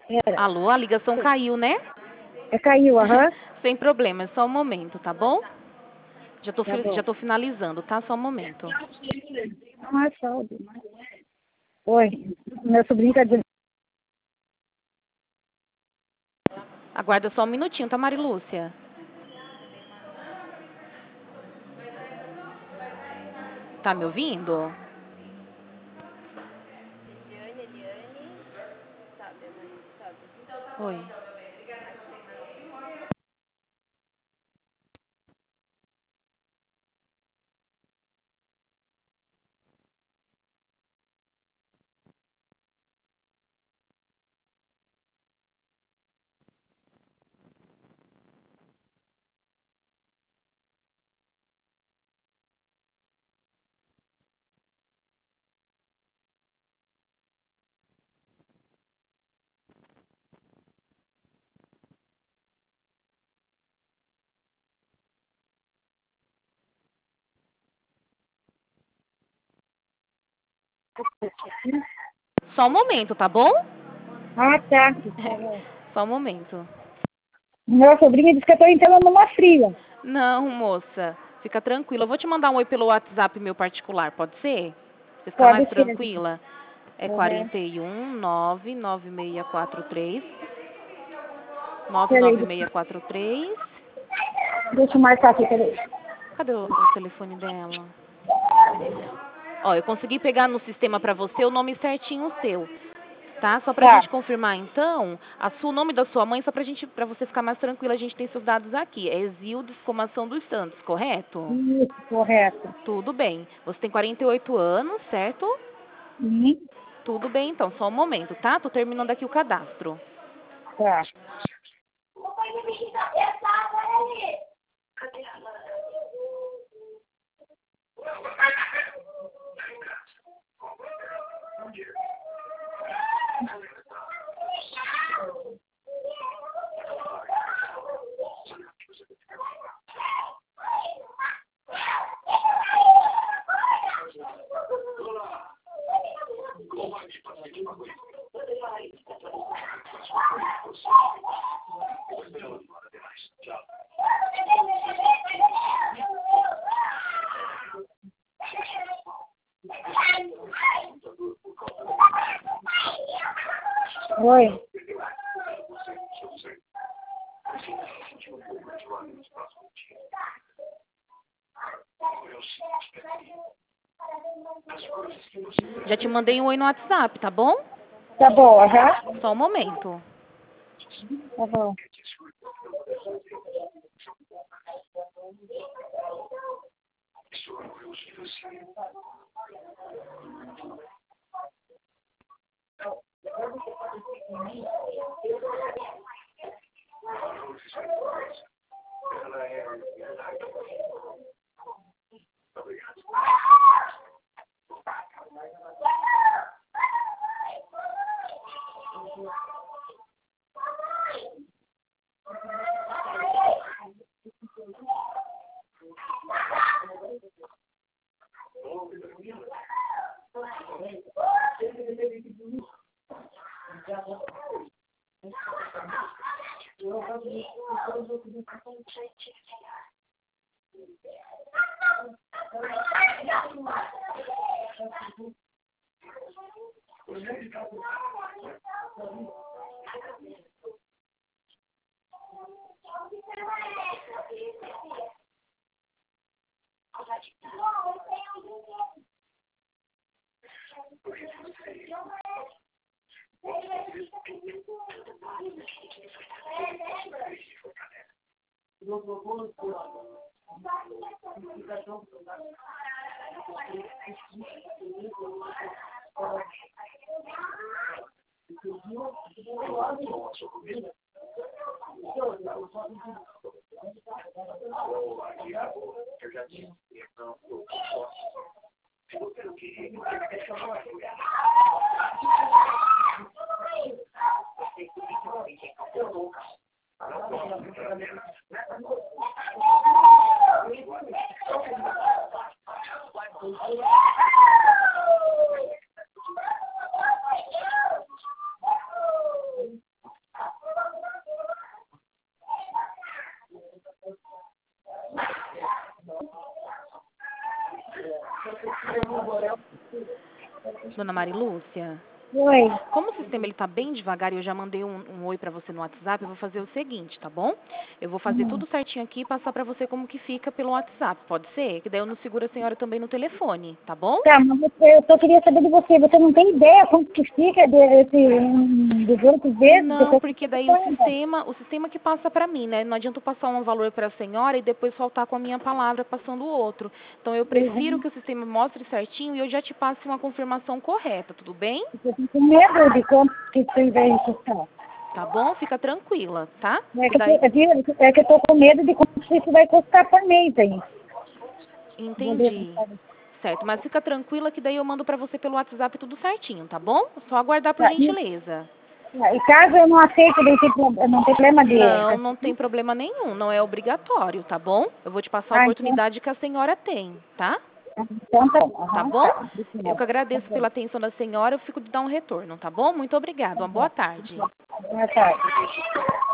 Era. Alô, a ligação caiu, né? Caiu, aham. Sem problema, é só um momento, tá bom? Já Tá bom. tô finalizando, tá? Só um momento. Não é saldo. Oi, meu sobrinho tá dizendo. Aguarda só um minutinho, tá, Marilúcia? Tá me ouvindo? Oi. Só um momento, tá bom? Ah, tá. Só um momento. Meu sobrinho disse que eu tô entrando numa fria. Não, moça. Fica tranquila. Eu vou te mandar um oi pelo WhatsApp meu particular, pode ser? Você ficar Pode mais ser. tranquila? É Uhum. 41 99643 Peraí, 99643. deixa eu marcar aqui, peraí. Cadê o telefone dela? Ó, eu consegui pegar no sistema pra você o nome certinho seu, tá? Só pra Tá. gente confirmar então, o nome da sua mãe, só pra você ficar mais tranquila, a gente tem seus dados aqui. É Exilde Escomação dos Santos, correto? Isso, correto. Tudo bem. Você tem 48 anos, certo? Uhum. Tudo bem, então, só um momento, tá? Tô terminando aqui o cadastro. Tá. Oi. Já te mandei um oi no WhatsApp, tá bom? Tá bom, aham. Só um momento. Tá bom. Dona Marilúcia, Oi. como o sistema ele tá bem devagar e eu já mandei um oi pra você no WhatsApp, eu vou fazer o seguinte, tá bom? Eu vou fazer tudo certinho aqui e passar pra você como que fica pelo WhatsApp, pode ser? Que daí eu não seguro a senhora também no telefone, tá bom? Tá, mas eu só queria saber de você. Você não tem ideia como que fica dos outros vezes? Não, Depois porque que daí você conta. o sistema que passa pra mim, né? Não adianta eu passar um valor pra senhora e depois faltar com a minha palavra passando o outro. Então eu prefiro que o sistema mostre certinho e eu já te passe uma confirmação correta, tudo bem? Eu fico com medo de quanto que você vai custar. Tá bom? Fica tranquila, tá? É Que que, daí é que eu tô com medo de quanto isso vai custar por mês aí. entendi. Certo, mas fica tranquila que daí eu mando pra você pelo WhatsApp tudo certinho, tá bom? Só aguardar por Tá, gentileza. e caso eu não aceite, daí não tem problema de... Não, não tem problema nenhum, não é obrigatório, tá bom? Eu vou te passar a Ah, então, oportunidade que a senhora tem, tá? então tá bom. Tá Aham, bom? tá. Eu que Tá agradeço bom. pela atenção da senhora, eu fico de dar um retorno, tá bom? Muito obrigada, uma boa tarde. Boa tarde.